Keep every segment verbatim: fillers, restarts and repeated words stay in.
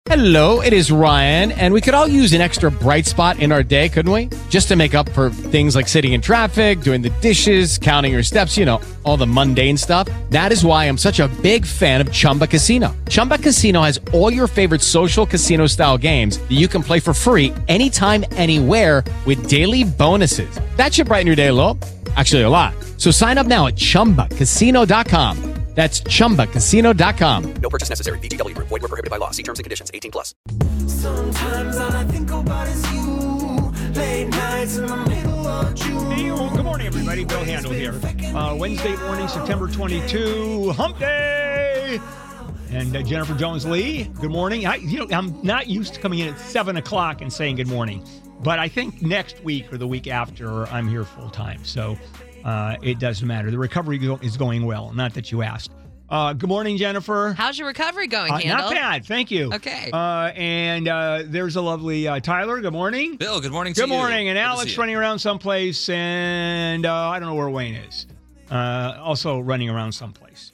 Hello, it is Ryan, and we could all use an extra bright spot in our day, couldn't we? Just to make up for things like sitting in traffic, doing the dishes, counting your steps, you know, all the mundane stuff. That is why I'm such a big fan of Chumba Casino. Chumba Casino has all your favorite social casino-style games that you can play for free anytime, anywhere with daily bonuses. That should brighten your day a little. Actually, a lot. So sign up now at chumba casino dot com. That's chumba casino dot com. No purchase necessary. V G W Group. Void where prohibited by law. See terms and conditions. eighteen plus. Sometimes all I think about is you. Late nights in the middle of June. Hey, well, good morning, everybody. Bill Handel here. Uh, Wednesday morning, September twenty-second, Hump Day. And uh, Jennifer Jones-Lee, good morning. I, you know, I'm not used to coming in at seven o'clock and saying good morning. But I think next week or the week after, I'm here full time. So uh, it doesn't matter. The recovery go- is going well. Not that you asked. Uh, good morning, Jennifer. How's your recovery going, Uh, Handel? not bad. Thank you. Okay. Uh, and uh, there's a lovely uh, Tyler. Good morning. Bill, good morning to Good you. morning. And Good to Alex see you. running around someplace. And uh, I don't know where Wayne is. Uh, also running around someplace.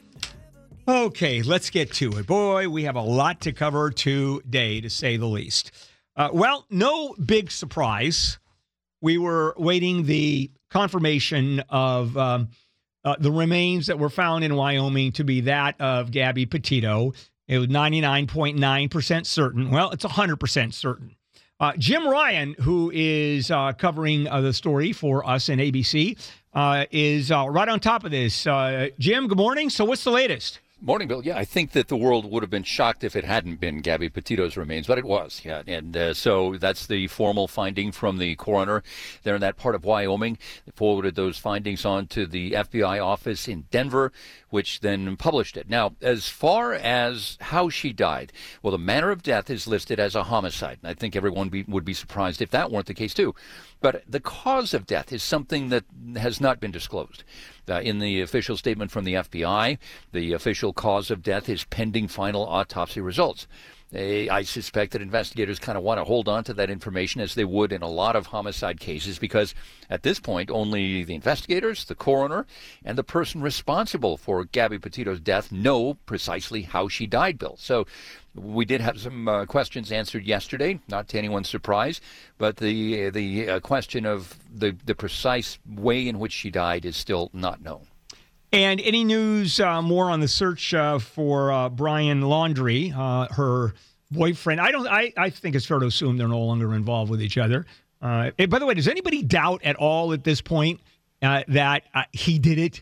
Okay, let's get to it. Boy, we have a lot to cover today, to say the least. Uh, well, no big surprise. We were waiting the confirmation of um, uh, the remains that were found in Wyoming to be that of Gabby Petito. It was ninety-nine point nine percent certain. Well, it's one hundred percent certain. Uh, Jim Ryan, who is uh, covering uh, the story for us in A B C, uh, is uh, right on top of this. Uh, Jim, good morning. So what's the latest? Morning, Bill. Yeah, I think that the world would have been shocked if it hadn't been Gabby Petito's remains, but it was. Yeah, and uh, so that's the formal finding from the coroner there in that part of Wyoming. They forwarded those findings on to the F B I office in Denver, which then published it. Now, as far as how she died, well, the manner of death is listed as a homicide. And I think everyone be, would be surprised if that weren't the case, too. But the cause of death is something that has not been disclosed. Uh, in the official statement from the F B I, the official cause of death is pending final autopsy results. They, I suspect that investigators kind of want to hold on to that information, as they would in a lot of homicide cases, because at this point, only the investigators, the coroner, and the person responsible for Gabby Petito's death know precisely how she died, Bill. So we did have some uh, questions answered yesterday, not to anyone's surprise, but the the uh, question of the, the precise way in which she died is still not known. And any news uh, more on the search uh, for uh, Brian Laundrie, uh, her boyfriend? I don't. I, I think it's fair to assume they're no longer involved with each other. Uh, and by the way, does anybody doubt at all at this point uh, that uh, he did it?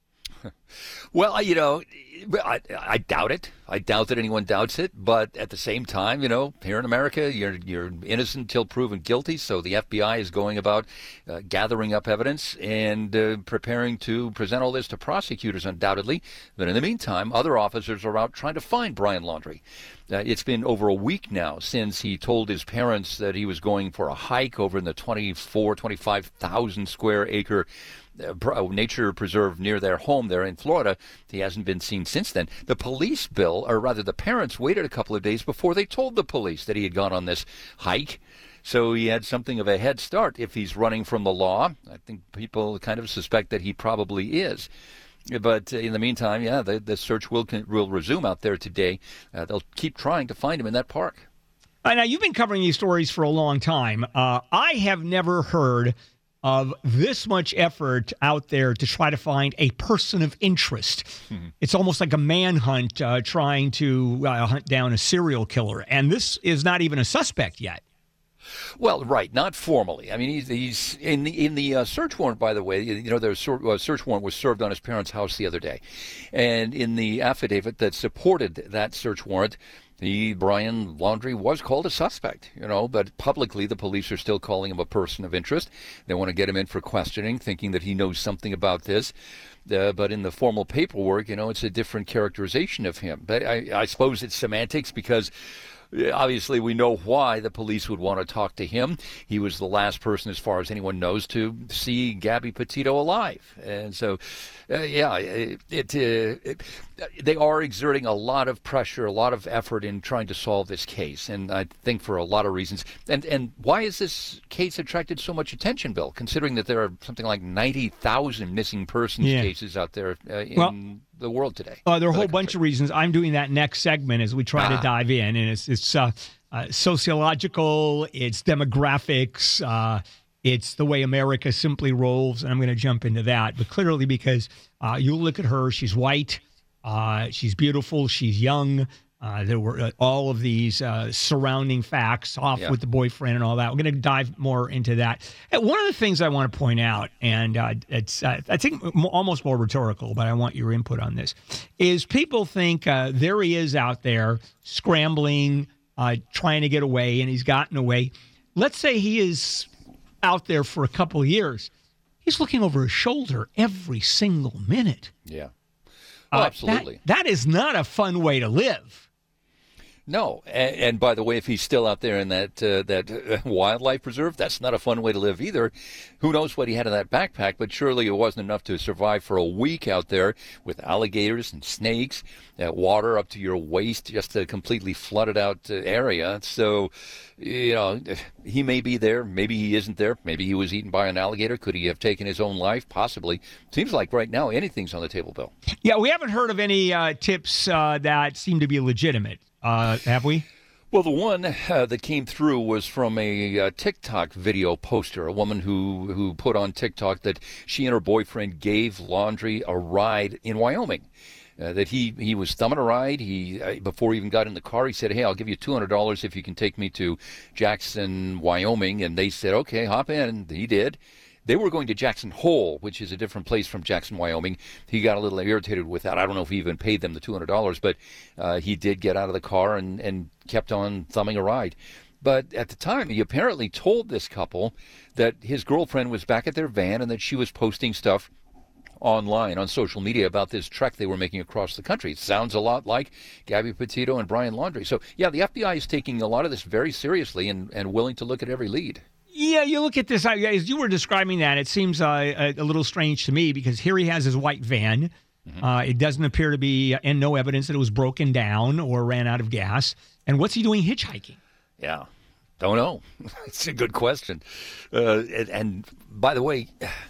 Well, you know, I, I doubt it. I doubt that anyone doubts it. But at the same time, you know, here in America, you're you're innocent until proven guilty. So the F B I is going about uh, gathering up evidence and uh, preparing to present all this to prosecutors, undoubtedly. But in the meantime, other officers are out trying to find Brian Laundrie. Uh, it's been over a week now since he told his parents that he was going for a hike over in the twenty-four, twenty-five thousand square acre Uh, nature preserve near their home there in Florida. He hasn't been seen since then. The police, Bill, or rather the parents, waited a couple of days before they told the police that he had gone on this hike. So he had something of a head start if he's running from the law. I think people kind of suspect that he probably is. But in the meantime, yeah, the, the search will will resume out there today. Uh, they'll keep trying to find him in that park. Uh, now, you've been covering these stories for a long time. Uh, I have never heard of this much effort out there to try to find a person of interest. Mm-hmm. It's almost like a manhunt uh, trying to uh, hunt down a serial killer. And this is not even a suspect yet. Well, right, not formally. I mean, he's, he's in the in the uh, search warrant. By the way, you know, the uh, search warrant was served on his parents' house the other day, and in the affidavit that supported that search warrant, the Brian Laundrie was called a suspect. You know, but publicly, the police are still calling him a person of interest. They want to get him in for questioning, thinking that he knows something about this. Uh, but in the formal paperwork, you know, it's a different characterization of him. But I, I suppose it's semantics, because obviously we know why the police would want to talk to him. He was the last person, as far as anyone knows, to see Gabby Petito alive. And so, uh, yeah, it, it, uh, it they are exerting a lot of pressure, a lot of effort in trying to solve this case, and I think for a lot of reasons. And and why has this case attracted so much attention, Bill, considering that there are something like ninety thousand missing persons Yeah. cases out there uh, in Well, the world today? Uh, there are a Or the whole bunch country. of reasons. I'm doing that next segment as we try Ah. to dive in, and it's it's uh, uh, sociological, it's demographics, uh, it's the way America simply rolls, and I'm going to jump into that. But clearly, because uh, you look at her, she's white, uh, she's beautiful, she's young. Uh, there were uh, all of these uh, surrounding facts off Yeah. with the boyfriend and all that. We're going to dive more into that. And one of the things I want to point out, and uh, it's uh, I think m- almost more rhetorical, but I want your input on this, is people think uh, there he is out there scrambling, uh, trying to get away, and he's gotten away. Let's say he is out there for a couple of years. He's looking over his shoulder every single minute. Yeah. Uh, Oh, that- absolutely. that is not a fun way to live. No, and, and by the way, if he's still out there in that uh, that uh, wildlife preserve, that's not a fun way to live either. Who knows what he had in that backpack? But surely it wasn't enough to survive for a week out there with alligators and snakes, uh, water up to your waist, just a completely flooded out uh, area. So, you know, he may be there, maybe he isn't there, maybe he was eaten by an alligator. Could he have taken his own life? Possibly. Seems like right now anything's on the table, Bill. Yeah, we haven't heard of any uh, tips uh, that seem to be legitimate, uh, have we? Well, the one uh, that came through was from a uh, TikTok video poster, a woman who, who put on TikTok that she and her boyfriend gave Laundrie a ride in Wyoming. Uh, that he, he was thumbing a ride. He uh, before he even got in the car, he said, "Hey, I'll give you two hundred dollars if you can take me to Jackson, Wyoming." And they said, "Okay, hop in." And he did. They were going to Jackson Hole, which is a different place from Jackson, Wyoming. He got a little irritated with that. I don't know if he even paid them the two hundred dollars, but uh, he did get out of the car and, and kept on thumbing a ride. But at the time, he apparently told this couple that his girlfriend was back at their van and that she was posting stuff online on social media about this trek they were making across the country. It sounds a lot like Gabby Petito and Brian Laundrie. So, yeah, the F B I is taking a lot of this very seriously and, and willing to look at every lead. Yeah, you look at this, I- as you were describing that, it seems uh, a, a little strange to me because here he has his white van. Mm-hmm. Uh, it doesn't appear to be, and no evidence that it was broken down or ran out of gas. And what's he doing hitchhiking? Yeah, don't know. It's a good question. Uh, and, and by the way,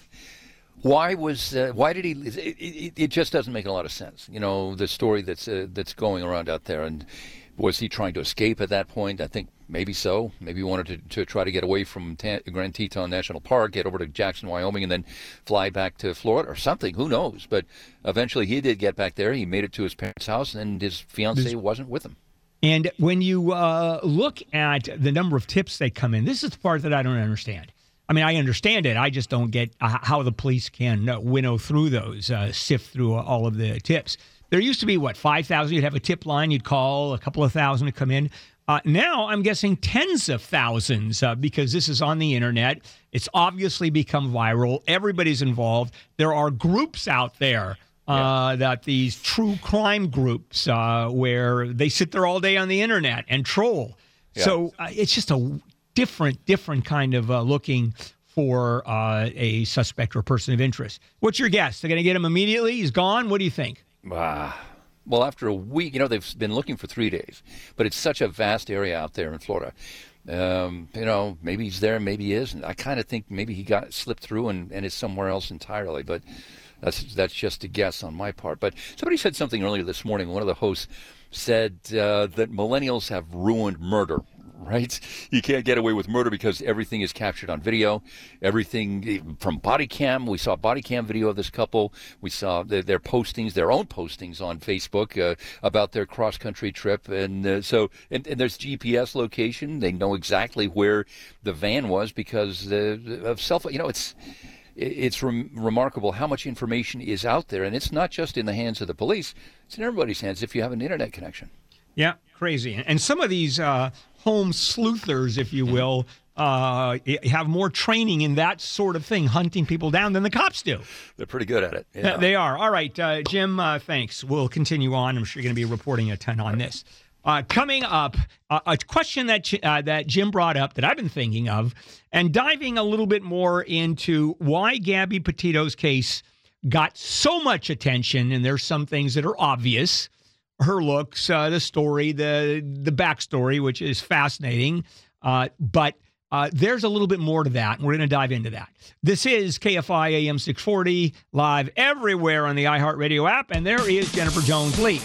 why was uh, why did he? It, it, it just doesn't make a lot of sense. You know, the story that's uh, that's going around out there. And was he trying to escape at that point? I think maybe so. Maybe he wanted to, to try to get away from Ta- Grand Teton National Park, get over to Jackson, Wyoming, and then fly back to Florida or something. Who knows? But eventually he did get back there. He made it to his parents' house, and his fiancée wasn't with him. And when you uh, look at the number of tips that come in, this is the part that I don't understand. I mean, I understand it. I just don't get uh, how the police can uh, winnow through those, uh, sift through all of the tips. There used to be, what, five thousand? You'd have a tip line, you'd call, a couple of thousand to come in. Uh, now I'm guessing tens of thousands uh, because this is on the internet. It's obviously become viral. Everybody's involved. There are groups out there. Uh, that these true crime groups uh, where they sit there all day on the internet and troll. Yeah. So uh, it's just a different, different kind of uh, looking for uh, a suspect or person of interest. What's your guess? They're going to get him immediately? He's gone? What do you think? Ah, well, after a week, you know, they've been looking for three days, but it's such a vast area out there in Florida. Um, you know, maybe he's there, maybe he isn't. I kind of think maybe he got slipped through and, and is somewhere else entirely, but that's that's just a guess on my part. But somebody said something earlier this morning. One of the hosts said uh, that millennials have ruined murder. Right? You can't get away with murder because everything is captured on video. Everything from body cam. We saw body cam video of this couple. We saw their, their postings, their own postings on Facebook uh, about their cross-country trip. And uh, so, and, and there's G P S location. They know exactly where the van was because uh, of cell phone. You know, it's it's rem- remarkable how much information is out there. And it's not just in the hands of the police. It's in everybody's hands if you have an internet connection. Yeah, crazy. And some of these uh, home sleuthers, if you will, uh, have more training in that sort of thing, hunting people down, than the cops do. They're pretty good at it. Yeah, Yeah. they are. All right, uh, Jim, uh, thanks. We'll continue on. I'm sure you're going to be reporting a ton on this. Uh, coming up, uh, a question that uh, that Jim brought up that I've been thinking of, and diving a little bit more into why Gabby Petito's case got so much attention, and there's some things that are obvious. Her looks, uh, the story, the the backstory, which is fascinating. Uh, but uh, there's a little bit more to that, and we're going to dive into that. This is K F I A M six forty, live everywhere on the iHeartRadio app, and there is Jennifer Jones-Lee.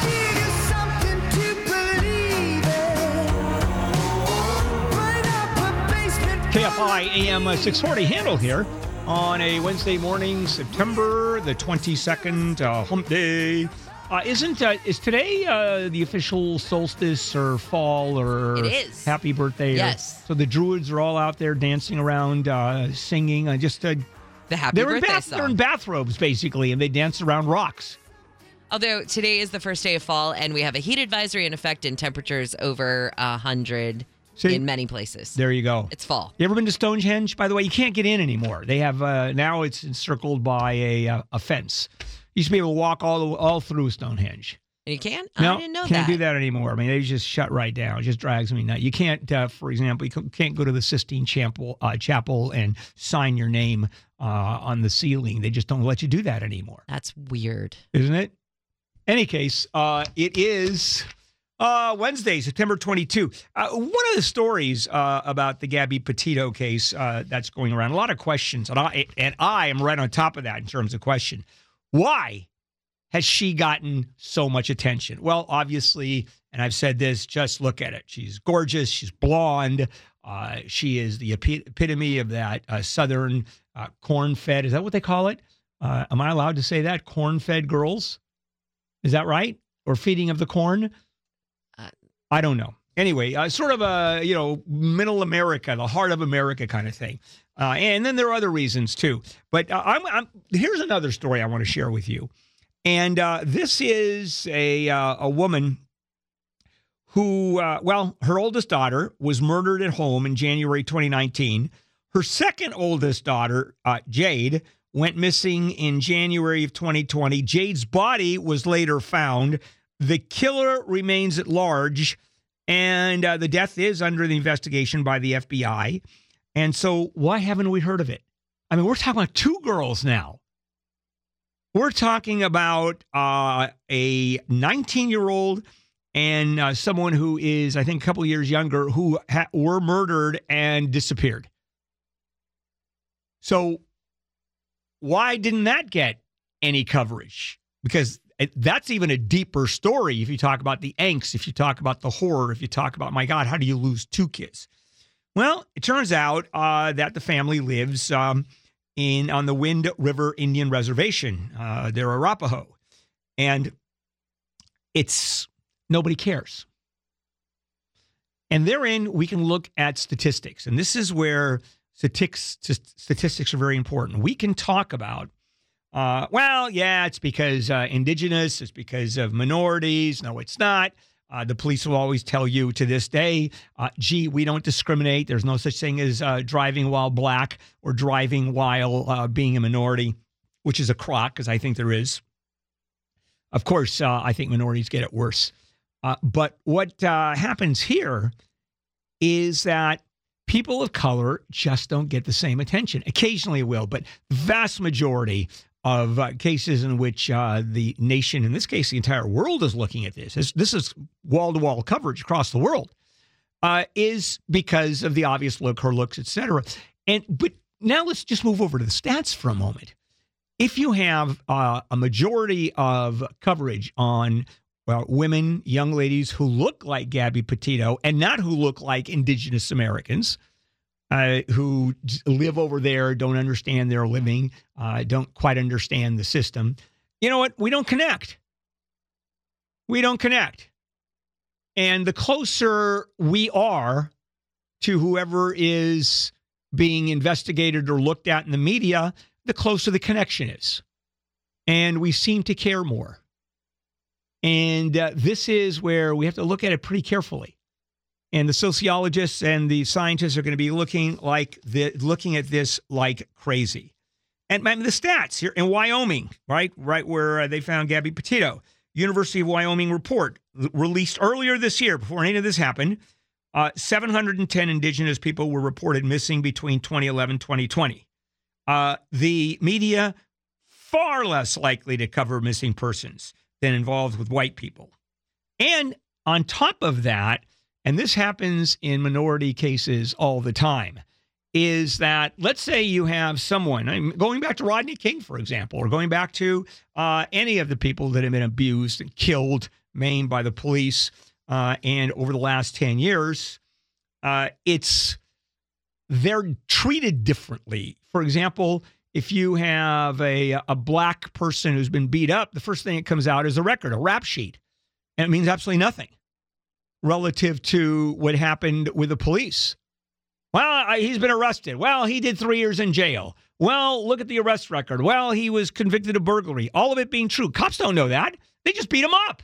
K F I A M six forty handle here on a Wednesday morning, September the twenty-second, uh, hump day. Uh, isn't uh, is today uh, the official solstice or fall or It is. happy birthday? or- Yes. so the Druids are all out there dancing around, uh, singing. Uh, just uh, The happy they're in birthday bath- song. they're in bathrobes basically, and they dance around rocks. Although today is the first day of fall, and we have a heat advisory in effect and temperatures over one hundred See? in many places. There you go. It's fall. You ever been to Stonehenge? By the way, you can't get in anymore. They have uh, now it's encircled by a uh, a fence. You used to be able to walk all the, all through Stonehenge. And you can? No, I didn't know can't that. do that anymore. I mean, they just shut right down. It just drags me nuts. You can't, uh, for example, you can't go to the Sistine Chapel, uh, chapel and sign your name uh, on the ceiling. They just don't let you do that anymore, That's weird. isn't it? Any case, uh, it is uh, Wednesday, September twenty-second. Uh, one of the stories uh, about the Gabby Petito case uh, that's going around, a lot of questions, and I and I am right on top of that in terms of question. Why has she gotten so much attention? Well, obviously, and I've said this, just look at it. She's gorgeous. She's blonde. Uh, she is the epi- epitome of that uh, Southern uh, corn-fed. Is that what they call it? Uh, am I allowed to say that? Corn-fed girls? Is that right? Or feeding of the corn? Uh, I don't know. Anyway, uh, sort of a, you know, middle America, the heart of America kind of thing. Uh, and then there are other reasons too. But uh, I'm, I'm, here's another story I want to share with you. And uh, this is a uh, a woman who, uh, well, her oldest daughter was murdered at home in January twenty nineteen. Her second oldest daughter, uh, Jade, went missing in January of twenty twenty. Jade's body was later found. The killer remains at large, and uh, the death is under the investigation by the F B I. And so why haven't we heard of it? I mean, we're talking about two girls now. We're talking about uh, a nineteen-year-old and uh, someone who is, I think, a couple of years younger who ha- were murdered and disappeared. So why didn't that get any coverage? Because it, that's even a deeper story if you talk about the angst, if you talk about the horror, if you talk about, my God, how do you lose two kids? Well, it turns out uh, that the family lives um, in on the Wind River Indian Reservation. Uh, they're Arapaho. And it's, nobody cares. And therein, we can look at statistics. And this is where statistics, statistics are very important. We can talk about, uh, well, yeah, it's because uh, indigenous, it's because of minorities. No, it's not. Uh, the police will always tell you to this day, uh, gee, we don't discriminate. There's no such thing as uh, driving while black or driving while uh, being a minority, which is a crock, because I think there is. Of course, uh, I think minorities get it worse. Uh, but what uh, happens here is that people of color just don't get the same attention. Occasionally it will, but the vast majority of uh, cases in which uh, the nation, in this case, the entire world is looking at this, this, this is wall-to-wall coverage across the world, uh, is because of the obvious look, her looks, et cetera. And, but now let's just move over to the stats for a moment. If you have uh, a majority of coverage on well, women, young ladies who look like Gabby Petito and not who look like indigenous Americans, Uh, who live over there, don't understand their living, uh, don't quite understand the system. You know what? We don't connect. We don't connect. And the closer we are to whoever is being investigated or looked at in the media, the closer the connection is. And we seem to care more. And uh, this is where we have to look at it pretty carefully. And the sociologists and the scientists are going to be looking like the, looking at this like crazy. And I mean, the stats here in Wyoming, right, right where uh, they found Gabby Petito, University of Wyoming report released earlier this year, before any of this happened, uh, seven hundred ten indigenous people were reported missing between twenty eleven and twenty twenty. Uh, the media far less likely to cover missing persons than involved with white people. And on top of that, and this happens in minority cases all the time, is that let's say you have someone, I'm going back to Rodney King, for example, or going back to uh, any of the people that have been abused and killed, maimed by the police, uh, and over the last ten years, uh, it's they're treated differently. For example, if you have a, a black person who's been beat up, the first thing that comes out is a record, a rap sheet. And it means absolutely nothing relative to what happened with the police. Well, I, he's been arrested. Well, he did three years in jail. Well, look at the arrest record. Well, he was convicted of burglary. All of it being true. Cops don't know that. They just beat him up.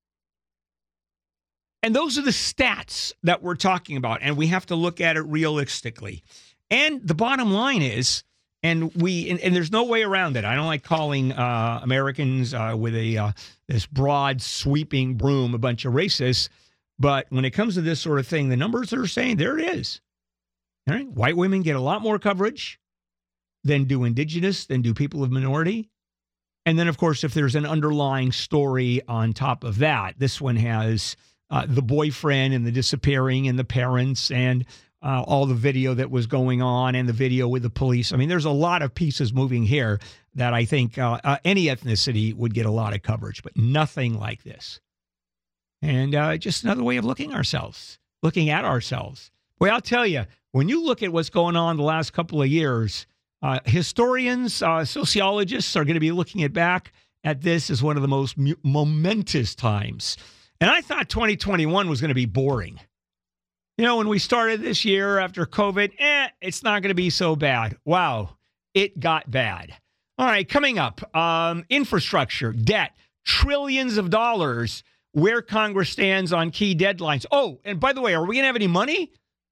And those are the stats that we're talking about, and we have to look at it realistically. And the bottom line is, and we and, and there's no way around it. I don't like calling uh, Americans uh, with a uh, this broad, sweeping broom a bunch of racists, but when it comes to this sort of thing, the numbers are saying there it is. All right, white women get a lot more coverage than do indigenous, than do people of minority. And then, of course, if there's an underlying story on top of that, this one has uh, the boyfriend and the disappearing and the parents and uh, all the video that was going on and the video with the police. I mean, there's a lot of pieces moving here that I think uh, uh, any ethnicity would get a lot of coverage, but nothing like this. And uh, just another way of looking ourselves, looking at ourselves. Boy, I'll tell you, when you look at what's going on the last couple of years, uh, historians, uh, sociologists are going to be looking at back at this as one of the most mu- momentous times. And I thought twenty twenty-one was going to be boring. You know, when we started this year after COVID, eh, it's not going to be so bad. Wow, it got bad. All right, coming up, um, infrastructure, debt, trillions of dollars, where Congress stands on key deadlines. Oh, and by the way, are we going to have any money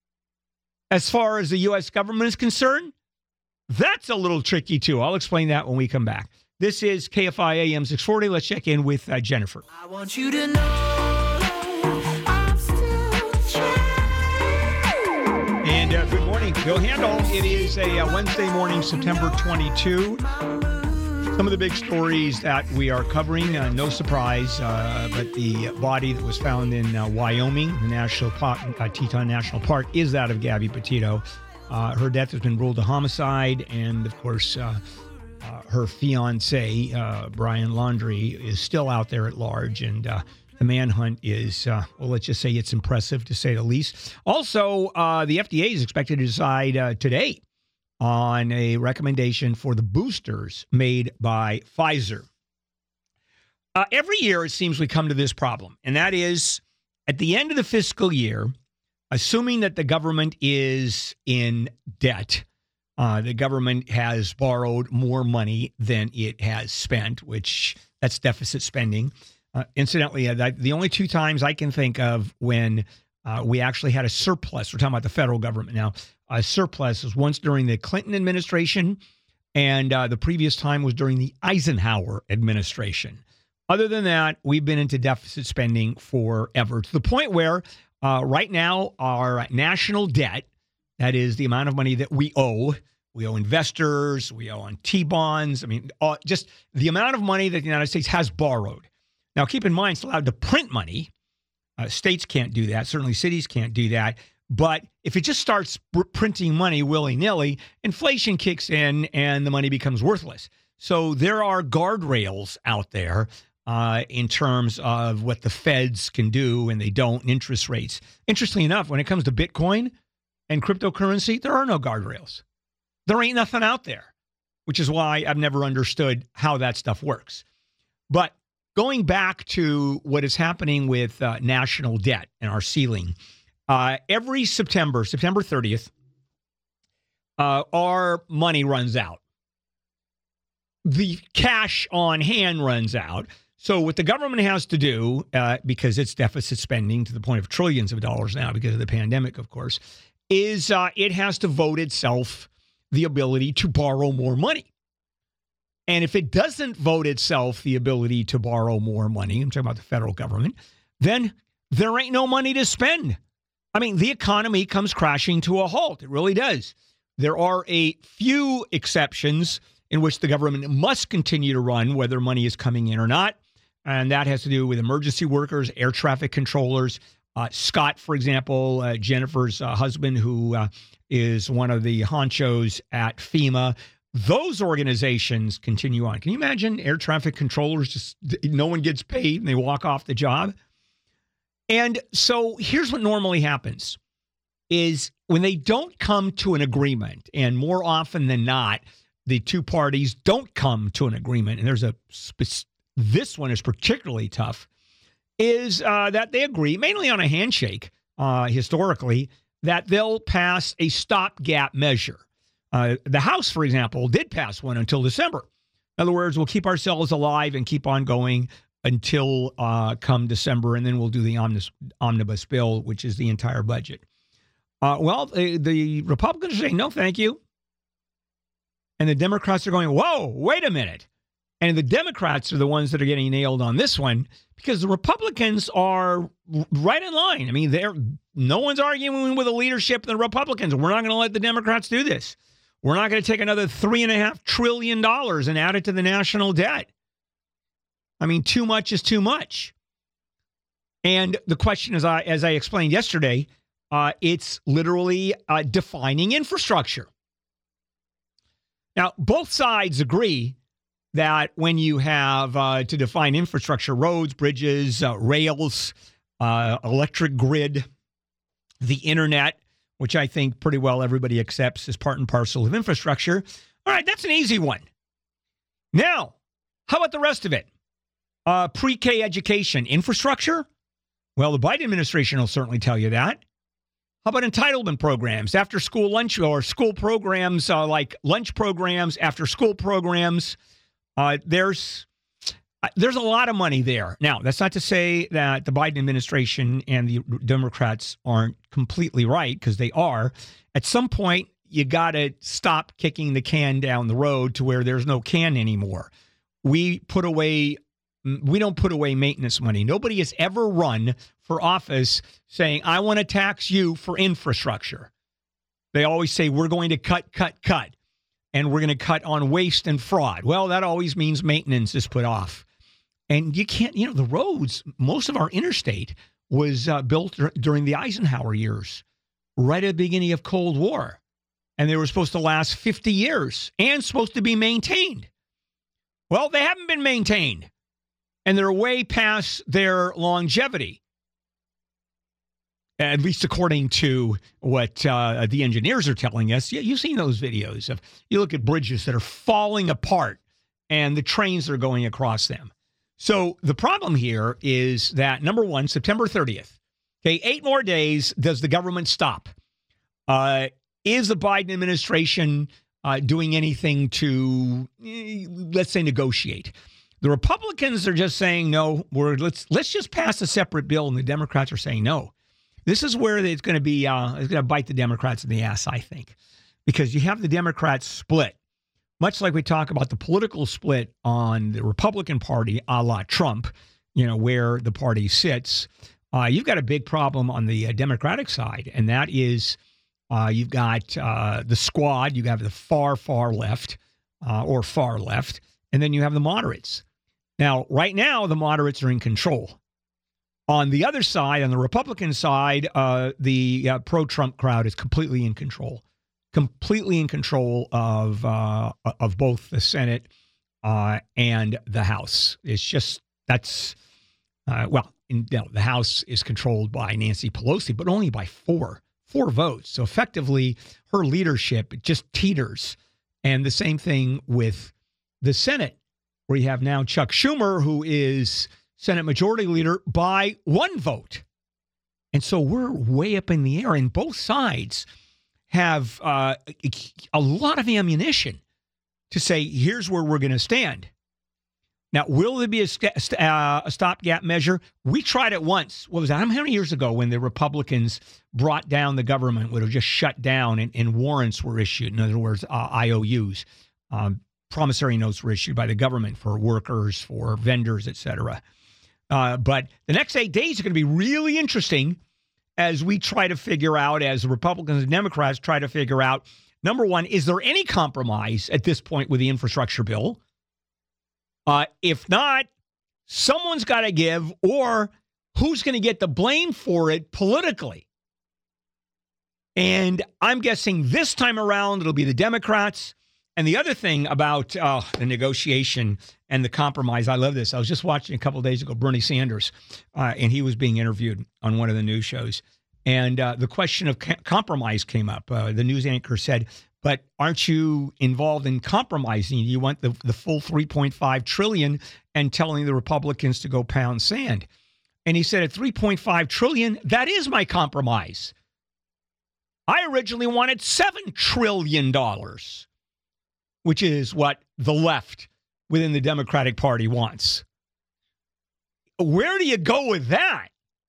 as far as the U S government is concerned? That's a little tricky, too. I'll explain that when we come back. This is K F I A M six forty. Let's check in with uh, Jennifer. I want you to know I'm still trying. And uh, good morning, Bill Handel. It is a uh, Wednesday morning, September twenty-second. Some of the big stories that we are covering, uh, no surprise, uh, but the body that was found in uh, Wyoming, the National Park, uh, Teton National Park, is that of Gabby Petito. Uh, her death has been ruled a homicide, and of course, uh, uh, her fiance, uh, Brian Laundrie, is still out there at large, and uh, the manhunt is, uh, well, let's just say it's impressive, to say the least. Also, uh, the F D A is expected to decide uh, today on a recommendation for the boosters made by Pfizer. Uh, every year, it seems we come to this problem, and that is at the end of the fiscal year, assuming that the government is in debt, uh, the government has borrowed more money than it has spent, which that's deficit spending. Uh, incidentally, uh, the only two times I can think of when uh, we actually had a surplus, we're talking about the federal government now, a surplus was once during the Clinton administration, and uh, the previous time was during the Eisenhower administration. Other than that, we've been into deficit spending forever, to the point where uh, right now our national debt, that is the amount of money that we owe, we owe investors, we owe on T-bonds, I mean, uh, just the amount of money that the United States has borrowed. Now, keep in mind, it's allowed to print money. Uh, states can't do that. Certainly cities can't do that. But if it just starts pr- printing money willy-nilly, inflation kicks in and the money becomes worthless. So there are guardrails out there uh, in terms of what the feds can do and they don't, and interest rates. Interestingly enough, when it comes to Bitcoin and cryptocurrency, there are no guardrails. There ain't nothing out there, which is why I've never understood how that stuff works. But going back to what is happening with uh, national debt and our ceiling, Uh, every September, September thirtieth, uh, our money runs out. The cash on hand runs out. So what the government has to do, uh, because it's deficit spending to the point of trillions of dollars now because of the pandemic, of course, is uh, it has to vote itself the ability to borrow more money. And if it doesn't vote itself the ability to borrow more money, I'm talking about the federal government, then there ain't no money to spend. I mean, the economy comes crashing to a halt. It really does. There are a few exceptions, in which the government must continue to run whether money is coming in or not. And that has to do with emergency workers, air traffic controllers. Uh, Scott, for example, uh, Jennifer's uh, husband, who uh, is one of the honchos at FEMA. Those organizations continue on. Can you imagine air traffic controllers, just no one gets paid and they walk off the job? And so here's what normally happens is when they don't come to an agreement, and more often than not, the two parties don't come to an agreement, and there's a specific, this one is particularly tough, is uh, that they agree, mainly on a handshake, uh, historically, that they'll pass a stopgap measure. Uh, the House, for example, did pass one until December. In other words, we'll keep ourselves alive and keep on going until uh, come December, and then we'll do the omnibus, omnibus bill, which is the entire budget. Uh, well, the, the Republicans are saying, no, thank you. And the Democrats are going, whoa, wait a minute. And the Democrats are the ones that are getting nailed on this one because the Republicans are right in line. I mean, they're no one's arguing with the leadership of the Republicans. We're not going to let the Democrats do this. We're not going to take another three and a half trillion dollars and add it to the national debt. I mean, too much is too much. And the question is, I, as I explained yesterday, uh, it's literally uh, defining infrastructure. Now, both sides agree that when you have uh, to define infrastructure, roads, bridges, uh, rails, uh, electric grid, the internet, which I think pretty well everybody accepts as part and parcel of infrastructure. All right, that's an easy one. Now, how about the rest of it? Uh, pre-K education, infrastructure? Well, the Biden administration will certainly tell you that. How about entitlement programs, after school lunch or school programs uh, like lunch programs, after school programs? Uh, there's uh, there's a lot of money there. Now, that's not to say that the Biden administration and the Democrats aren't completely right, because they are. At some point, you got to stop kicking the can down the road to where there's no can anymore. We put away, we don't put away maintenance money. Nobody has ever run for office saying, I want to tax you for infrastructure. They always say, we're going to cut, cut, cut. And we're going to cut on waste and fraud. Well, that always means maintenance is put off. And you can't, you know, the roads, most of our interstate was uh, built during the Eisenhower years, right at the beginning of Cold War. And they were supposed to last fifty years and supposed to be maintained. Well, they haven't been maintained. And they're way past their longevity. At least according to what uh, the engineers are telling us. Yeah, you've seen those videos of, you look at bridges that are falling apart and the trains are going across them. So the problem here is that, number one, September thirtieth, okay, eight more days, does the government stop? Uh, is the Biden administration uh, doing anything to, eh, let's say, negotiate? The Republicans are just saying, no, we're, let's let's just pass a separate bill, and the Democrats are saying no. This is where it's going to be, uh, it's going to bite the Democrats in the ass, I think, because you have the Democrats split, much like we talk about the political split on the Republican Party, a la Trump, you know, where the party sits. Uh, you've got a big problem on the uh, Democratic side, and that is uh, you've got uh, the squad, you have the far, far left uh, or far left, and then you have the moderates. Now, right now, the moderates are in control. On the other side, on the Republican side, uh, the uh, pro-Trump crowd is completely in control, completely in control of uh, of both the Senate uh, and the House. It's just that's uh, well, in, you know, the House is controlled by Nancy Pelosi, but only by four four votes. So effectively, her leadership just teeters. And the same thing with the Senate, where you have now Chuck Schumer, who is Senate Majority Leader by one vote. And so we're way up in the air, and both sides have uh, a lot of ammunition to say, here's where we're going to stand. Now, will there be a, st- uh, a stopgap measure? We tried it once. What was that? How many years ago when the Republicans brought down the government, would have just shut down and, and warrants were issued? In other words, uh, I O Us, um, promissory notes were issued by the government for workers, for vendors, et cetera. Uh, but the next eight days are going to be really interesting as we try to figure out, as the Republicans and Democrats try to figure out Number one, is there any compromise at this point with the infrastructure bill? Uh, if not, someone's got to give, or who's going to get the blame for it politically? And I'm guessing this time around, it'll be the Democrats. And the other thing about uh, the negotiation and the compromise, I love this. I was just watching a couple of days ago, Bernie Sanders, uh, and he was being interviewed on one of the news shows. And uh, the question of ca- compromise came up. Uh, the news anchor said, but aren't you involved in compromising? You want the, the full three point five trillion dollars and telling the Republicans to go pound sand. And he said, at three point five trillion dollars, that is my compromise. I originally wanted seven trillion dollars, which is what the left within the Democratic Party wants. Where do you go with that?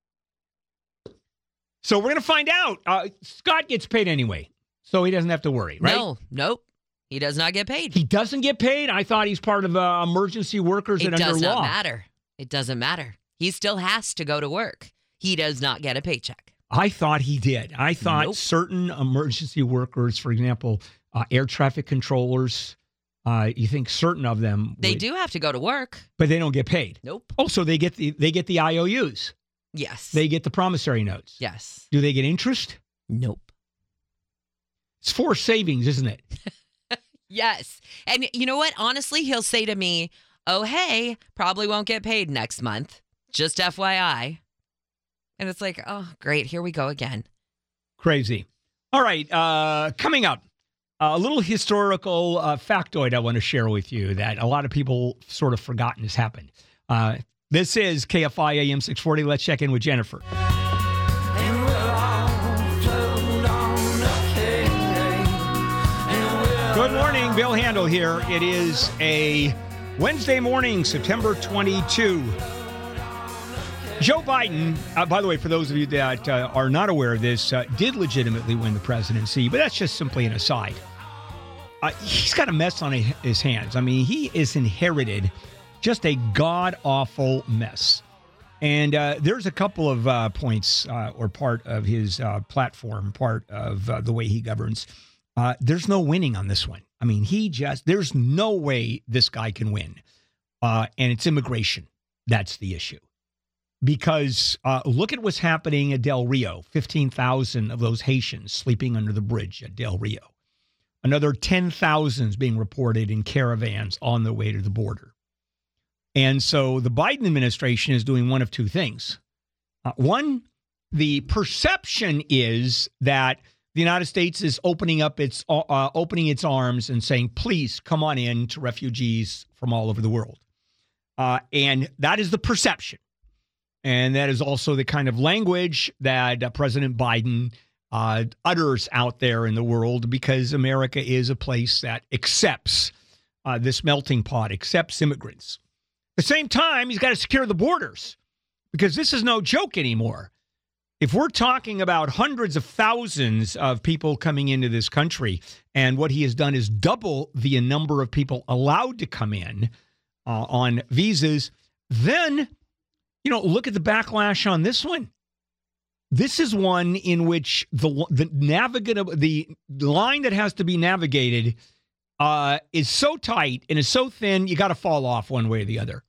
So we're going to find out. Uh, Scott gets paid anyway, so he doesn't have to worry, right? No, nope. He does not get paid. He doesn't get paid? I thought he's part of uh, emergency workers It that under does law. not matter. It doesn't matter. He still has to go to work. He does not get a paycheck. I thought he did. I thought Nope. certain emergency workers, for example, uh, air traffic controllers, uh, you think certain of them They would- do have to go to work. but they don't get paid. Nope. Also, they get the they get the I O Us. Yes. They get the promissory notes. yes. Do they get interest? Nope. It's forced savings, isn't it? Yes. And you know what? Honestly, he'll say to me, oh, hey, probably won't get paid next month. Just F Y I. And it's like, oh, great. Here we go again. Crazy. All right. Uh, coming up, a little historical uh, factoid I want to share with you that a lot of people sort of forgotten has happened. Uh, this is K F I A M six forty. Let's check in with Jennifer. And we're all floating on okay. And we're Good morning. Bill Handel here. It is a Wednesday morning, September twenty-second. Joe Biden, uh, by the way, for those of you that uh, are not aware of this, uh, did legitimately win the presidency, but that's just simply an aside. Uh, he's got a mess on his hands. I mean, he is inherited just a god-awful mess. And uh, there's a couple of uh, points uh, or part of his uh, platform, part of uh, the way he governs. Uh, there's no winning on this one. I mean, he just, there's no way this guy can win. Uh, and it's immigration. That's the issue. Because uh, look at what's happening at Del Rio. fifteen thousand of those Haitians sleeping under the bridge at Del Rio. Another ten thousand is being reported in caravans on their way to the border. And so the Biden administration is doing one of two things. Uh, one, the perception is that the United States is opening up its uh, opening its arms and saying, please come on in to refugees from all over the world. Uh, and that is the perception. And that is also the kind of language that uh, President Biden uh, utters out there in the world, because America is a place that accepts uh, this melting pot, accepts immigrants. At the same time, he's got to secure the borders, because this is no joke anymore. If we're talking about hundreds of thousands of people coming into this country, and what he has done is double the number of people allowed to come in uh, on visas, then you know, look at the backlash on this one. This is one in which the the navigable the line that has to be navigated uh, is so tight and is so thin, you got to fall off one way or the other.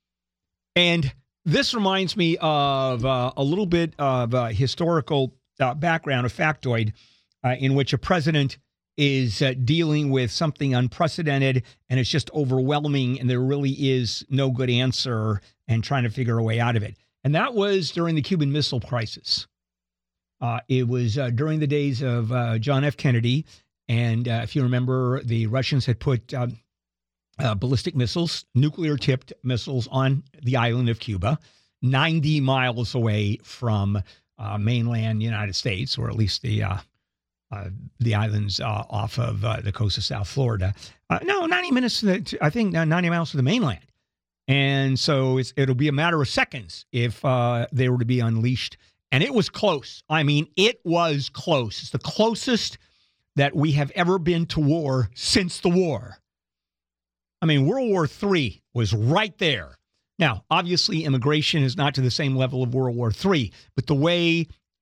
And this reminds me of uh, a little bit of uh, historical uh, background, a factoid, uh, in which a president is uh, dealing with something unprecedented, and it's just overwhelming, and there really is no good answer, and trying to figure a way out of it. And that was during the Cuban Missile Crisis. Uh, it was uh, during the days of uh, John F. Kennedy, and uh, if you remember, the Russians had put uh, uh, ballistic missiles, nuclear-tipped missiles on the island of Cuba, ninety miles away from uh, mainland United States, or at least the uh, Uh, the islands uh, off of uh, the coast of South Florida. Uh, no, ninety minutes, to the, to, I think uh, ninety miles to the mainland. And so it's, it'll be a matter of seconds if uh, they were to be unleashed. And it was close. I mean, it was close. It's the closest that we have ever been to war since the war. I mean, World War Three was right there. Now, obviously, immigration is not to the same level of World War Three, but the way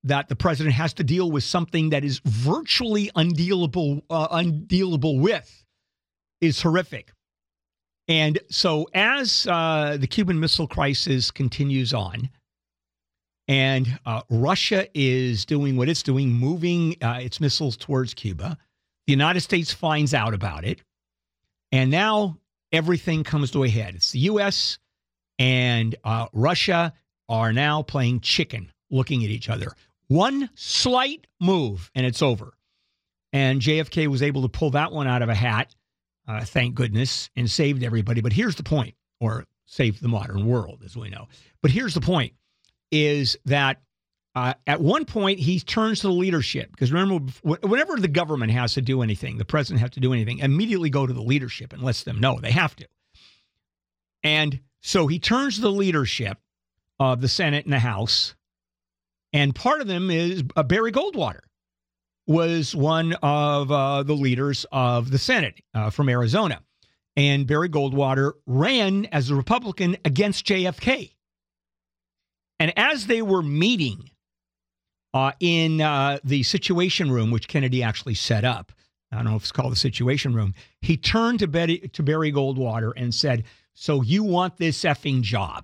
that the president has to deal with something that is virtually undealable, uh, undealable with is horrific. And so as uh, the Cuban Missile Crisis continues on, and uh, Russia is doing what it's doing, moving uh, its missiles towards Cuba, the United States finds out about it, and now everything comes to a head. It's the U S and uh, Russia are now playing chicken, looking at each other. One slight move, and it's over. And J F K was able to pull that one out of a hat, uh, thank goodness, and saved everybody. But here's the point, or saved the modern world, as we know. But here's the point, is that uh, at one point he turns to the leadership. Because remember, whenever the government has to do anything, the president has to do anything, immediately go to the leadership and lets them know they have to. And so he turns to the leadership of the Senate and the House. And part of them is uh, Barry Goldwater was one of uh, the leaders of the Senate uh, from Arizona. And Barry Goldwater ran as a Republican against J F K. And as they were meeting uh, in uh, the Situation Room, which Kennedy actually set up, I don't know if it's called the Situation Room, he turned to, Betty, to Barry Goldwater and said, "So you want this effing job?"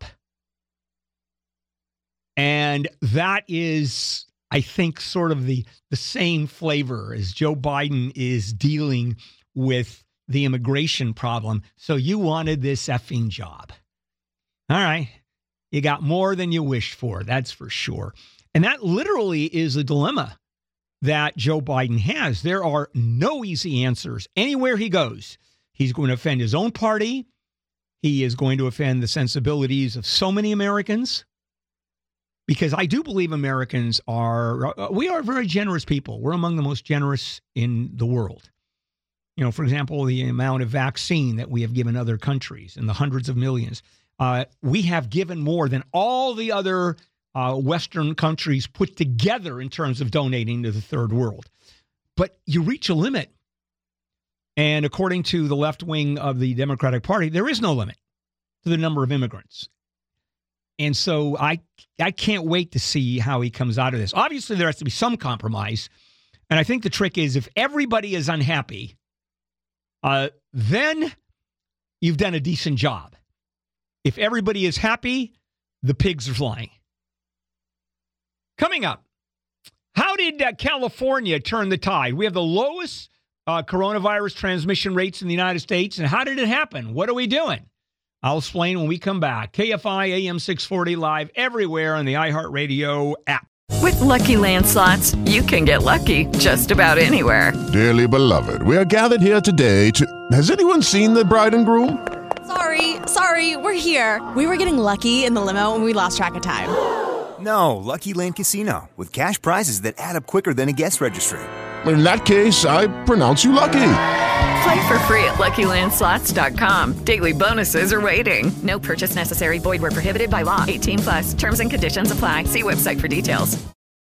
And that is, I think, sort of the, the same flavor as Joe Biden is dealing with the immigration problem. So you wanted this effing job. All right. You got more than you wished for. That's for sure. And that literally is a dilemma that Joe Biden has. There are no easy answers. Anywhere he goes, he's going to offend his own party. He is going to offend the sensibilities of so many Americans. Because I do believe Americans are, we are very generous people. We're among the most generous in the world. You know, for example, the amount of vaccine that we have given other countries in the hundreds of millions. Uh, we have given more than all the other uh, Western countries put together in terms of donating to the third world. But you reach a limit. And according to the left wing of the Democratic Party, there is no limit to the number of immigrants. And so I I can't wait to see how he comes out of this. Obviously, there has to be some compromise. And I think the trick is if everybody is unhappy, uh, then you've done a decent job. If everybody is happy, the pigs are flying. Coming up, how did uh, California turn the tide? We have the lowest uh, coronavirus transmission rates in the United States. And how did it happen? What are we doing? I'll explain when we come back. K F I A M six forty live everywhere on the iHeartRadio app. With Lucky Land Slots, you can get lucky just about anywhere. Dearly beloved, we are gathered here today to... Has anyone seen the bride and groom? Sorry, sorry, we're here. We were getting lucky in the limo and we lost track of time. No, Lucky Land Casino, with cash prizes that add up quicker than a guest registry. In that case, I pronounce you lucky. Play for free at Lucky Land Slots dot com. Daily bonuses are waiting. No purchase necessary. Void where prohibited by law. eighteen plus. Terms and conditions apply. See website for details.